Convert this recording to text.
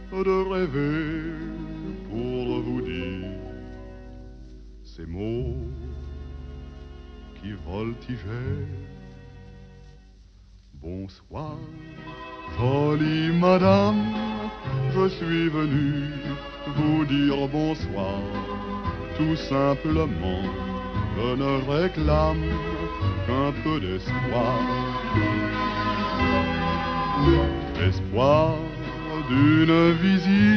de rêver pour vous dire ces mots qui voltigeaient. Bonsoir, jolie madame, je suis venu vous dire bonsoir. Tout simplement, je ne réclame qu'un peu d'espoir. L'espoir d'une visite